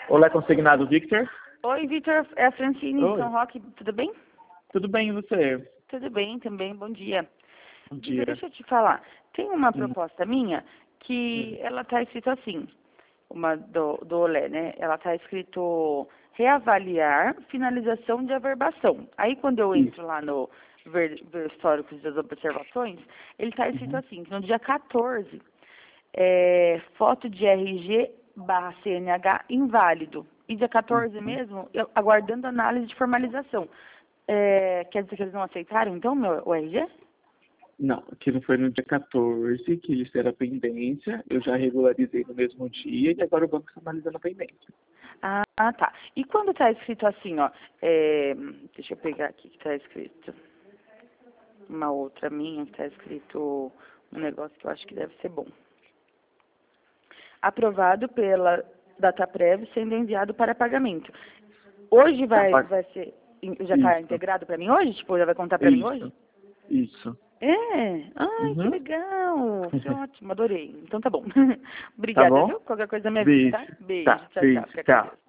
Olá, consignado Victor. Oi, Victor, é a Francine Oi. de São Roque, tudo bem? Tudo bem, e você? Tudo bem também, bom dia. Bom Victor, dia. deixa eu te falar, tem uma Hum, proposta minha que ela está escrito assim, uma do Olé, né? Ela está escrito reavaliar finalização de averbação. Aí quando eu Isso. entro lá no ver históricos das observações, ele está escrito Uhum. assim, que no dia 14, foto de RG/CNH inválido. E dia 14 Uhum. mesmo, aguardando análise de formalização. Quer dizer que eles não aceitaram, então, o RG? Não, aqui não foi no dia 14 que isso era pendência. Eu já regularizei no mesmo dia e agora o banco está analisando a pendência. Ah, tá. E quando está escrito assim, ó, deixa eu pegar aqui que está escrito, uma outra minha, que está escrito um negócio que eu acho que deve ser bom. Aprovado pela DataPrev, sendo enviado para pagamento. Hoje vai ser, já está Isso, integrado para mim hoje? Tipo, já vai contar para mim hoje? isso. É? Ai, que Uhum. legal. Que ótimo, adorei. Então tá bom. Tá Obrigada, bom? viu? Qualquer coisa me avisa, Beijo. tá? Beijo, Tá, tchau, tchau. beijo. Fica com Tchau. Deus.